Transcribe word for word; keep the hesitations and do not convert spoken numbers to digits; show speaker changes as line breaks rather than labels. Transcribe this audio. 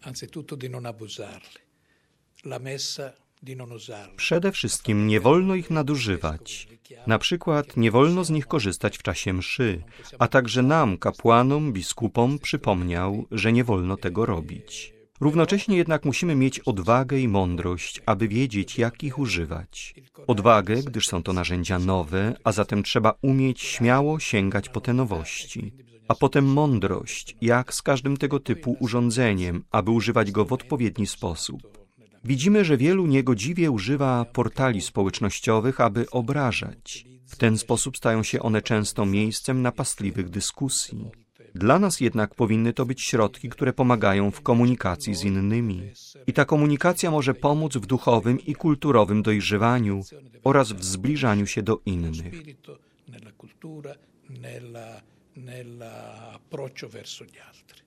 anzitutto di non abusarli. La messa di non usarli.
Przede wszystkim nie wolno ich nadużywać. Na przykład nie wolno z nich korzystać w czasie mszy, a także nam, kapłanom, biskupom, przypomniał, że nie wolno tego robić. Równocześnie jednak musimy mieć odwagę i mądrość, aby wiedzieć, jak ich używać. Odwagę, gdyż są to narzędzia nowe, a zatem trzeba umieć śmiało sięgać po te nowości. A potem mądrość, jak z każdym tego typu urządzeniem, aby używać go w odpowiedni sposób. Widzimy, że wielu niegodziwie używa portali społecznościowych, aby obrażać. W ten sposób stają się one często miejscem napastliwych dyskusji. Dla nas jednak powinny to być środki, które pomagają w komunikacji z innymi. I ta komunikacja może pomóc w duchowym i kulturowym dojrzewaniu oraz w zbliżaniu się do innych.
Nell'approccio verso gli altri.